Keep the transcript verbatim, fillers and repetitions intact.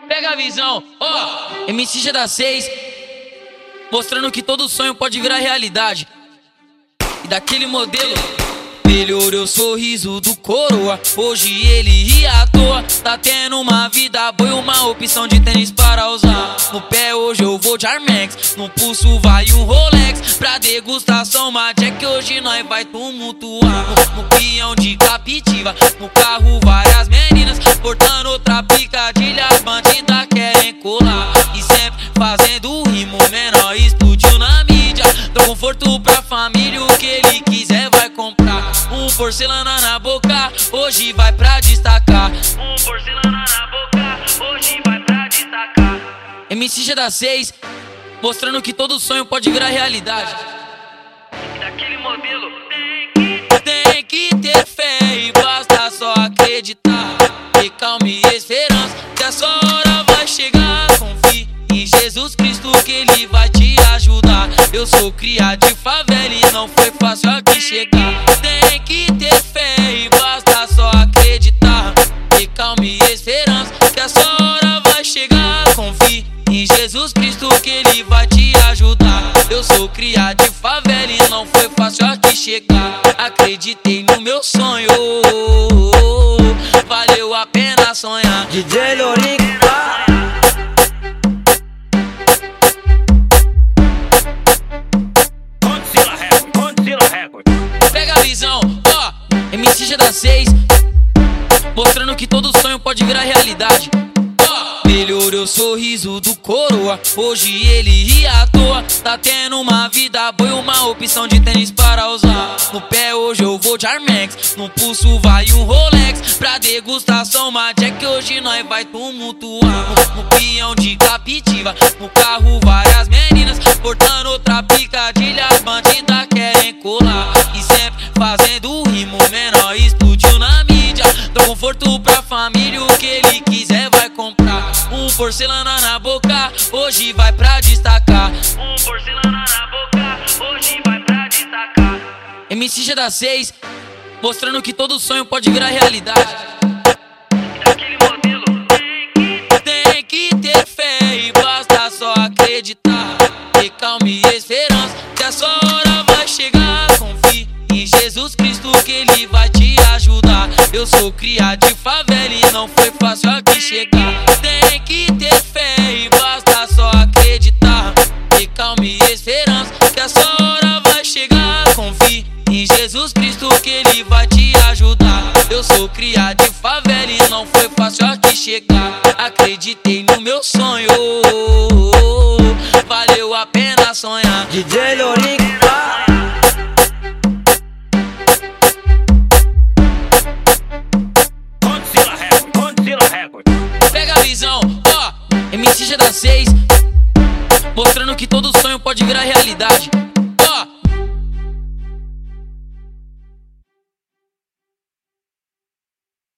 Pega a visão, ó, M C G da seis, mostrando que todo sonho pode virar realidade. E daquele modelo melhorou o sorriso do coroa. Hoje ele ri à toa, tá tendo uma vida boa e uma opção de tênis para usar. No pé hoje eu vou de Armex, no pulso vai um Rolex. Pra degustação uma Jack, hoje nós vai tumultuar. No, no peão de Captiva, no carro várias meninas, portando outra picadilha, as bandidas querem colar. E sempre fazendo rimo, menor explodiu na mídia. Dou conforto pra família, o que ele quiser vai comprar. Um porcelana na boca, hoje vai pra destacar. Um porcelana na boca, hoje vai pra destacar. M C G da seis, mostrando que todo sonho pode virar realidade. E daquele modelo tem que, tem que ter fé e basta só acreditar. Ter calma e esperança, que a sua hora vai chegar. Confie em Jesus Cristo que ele vai te ajudar. Eu sou cria de favela e não foi fácil aqui chegar. Tem que ter fé e basta só acreditar. Ter calma e esperança, que a sua hora vai chegar. Confie em Jesus Cristo que ele vai te ajudar. Eu sou cria de favela e não foi fácil aqui chegar. Acreditei no meu sonho, valeu a pena sonhar. D J Lourinho. Pega a visão, ó, M C G da seis, mostrando que todo sonho pode virar realidade. Ó, melhorou o sorriso do coroa. Hoje ele ri à toa, tá tendo uma vida boa e uma opção de tênis para usar. No pé hoje eu vou de Armex, no pulso vai um Rolex. Pra degustação uma Jack, hoje nós vai tumultuar. No, no peão de Captiva, no carro várias meninas, portando outra picadilha, as bandidas querem colar. E sempre fazendo rimo, menor explodiu na mídia. Dou conforto pra família, o que ele quiser vai comprar. Um porcelana na boca, hoje vai pra destacar. Um porcelana na boca, hoje vai pra destacar. M C G da seis, mostrando que todo sonho pode virar realidade. E daquele modelo tem que, tem que ter fé e basta só acreditar. Ter calma e esperança, que a sua hora vai chegar. Confie em Jesus Cristo que ele vai te ajudar. Eu sou cria de favela e não foi fácil aqui chegar. Tem que ter fé e basta só acreditar. Ter calma e esperança, que a sua hora vai chegar. Confie em Jesus Cristo que ele vai te ajudar. Eu sou cria de favela e não foi fácil aqui chegar. Acreditei no meu sonho, valeu a pena sonhar. D J Lourinho. Pega a visão, ó, M C G da seis, mostrando que todo sonho pode virar realidade.